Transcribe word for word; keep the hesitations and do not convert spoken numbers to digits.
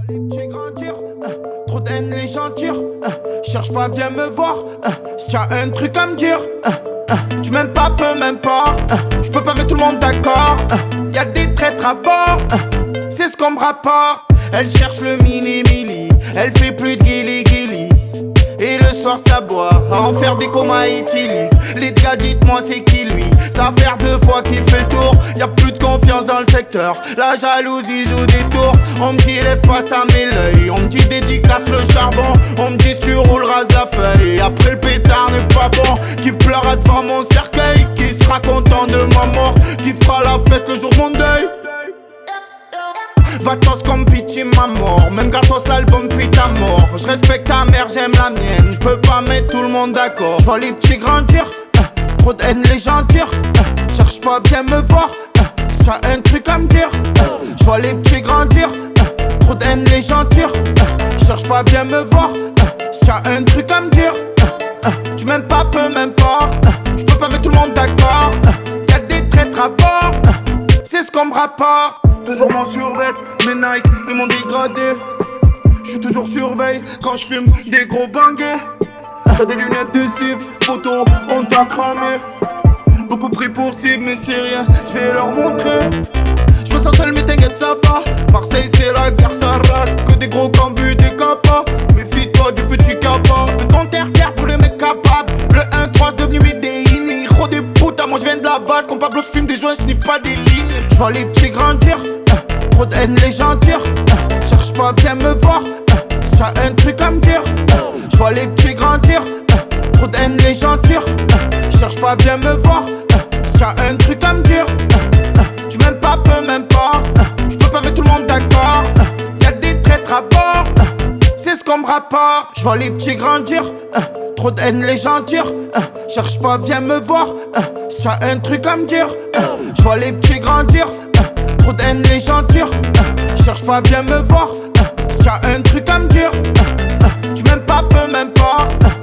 Les petits grandir, euh, trop de haine les gens tirent, euh, cherche pas viens me voir, euh, si t'as un truc à me dire, euh, euh, tu m'aimes pas peu même pas, euh, je peux pas mettre tout le monde d'accord, euh, y'a des traîtres à bord, euh, c'est ce qu'on me rapporte. Elle cherche le mini mili, elle fait plus de guili guili. Et le soir ça boit, à en faire des comas éthyliques. Les gars dites-moi c'est qui lui, ça fait deux fois qu'il fait le tour. Y'a plus de confiance dans le secteur, la jalousie joue des tours. On me dit lève pas ça met l'œil, on me dit dédicace le charbon. On me dit tu rouleras la feuille, après le pétard n'est pas bon. Qui pleurera devant mon cercueil, qui sera content de ma mort, qui fera la fête le jour de mon deuil. Vatos comme pitié ma mort, même gratos l'album puis ta mort. Je respecte ta mère, j'aime la mienne, je peux pas mettre tout le monde d'accord. Je vois les petits grandir, euh, trop de haine les gens tirent, euh, cherche pas viens me voir, euh, si t'as un truc à me dire, euh, je vois les petits grandir, euh, trop de haine les gens tirent, euh, cherche pas viens me voir, euh, si t'as un truc à me dire, euh, euh, tu m'aimes pas peu même pas, euh, je peux pas mettre tout le monde d'accord, euh, y'a des traîtres à bord, euh, c'est ce qu'on me rapporte. Toujours mon survêt, mes Nike et mon dégradé. J'suis toujours surveille quand j'fume des gros bangers. T'as des lunettes de cible, photo, on t'a cramé. Beaucoup pris pour cible, mais c'est rien, j'vais leur montrer. J'me sens seul, mais t'inquiète, ça va. Marseille, c'est la guerre, ça rate. Que des gros cambus, des capas. Méfie-toi du petit capa. Le ton terre-terre pour les mecs capables. Le un trois c'est devenu Médéine. Gros des putains, moi j'viens de la base. Quand Pablo j'fume des joints, j'sniffe pas des lignes. J'vois les petits grandir, euh, trop de haine les gens tirent, euh, cherche pas viens me voir, euh, si t'as un truc à me dire, euh, j'vois les petits grandir, euh, trop de haine les gens tirent, euh, cherche pas viens me voir, euh, si t'as un truc à me dire, euh, euh, tu m'aimes pas peu même pas, euh, je peux pas mettre tout le monde d'accord, euh, y'a des traîtres à bord, euh, c'est ce qu'on me rapporte. J'vois les petits grandir, euh, trop de haine les gens tirent, euh, cherche pas viens me voir, euh, si t'as un truc à me dire, euh, j'vois les petits grandir, euh, trop de haine les gens tirent, euh, cherche pas viens me voir, euh, si t'as un truc à me dire, euh, euh, tu m'aimes pas peu même pas, euh,